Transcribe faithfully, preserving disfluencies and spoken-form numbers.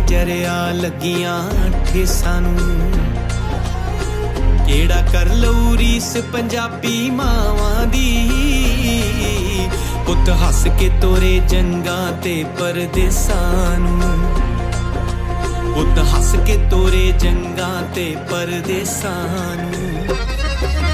जरिया लगियां ठेसां नूं केड़ा कर लऊ रीस पंजाबी मावां दी पुत हस के तोरे जंगां ते परदेसां नूं पुत हस के तोरे जंगां ते परदेसां नूं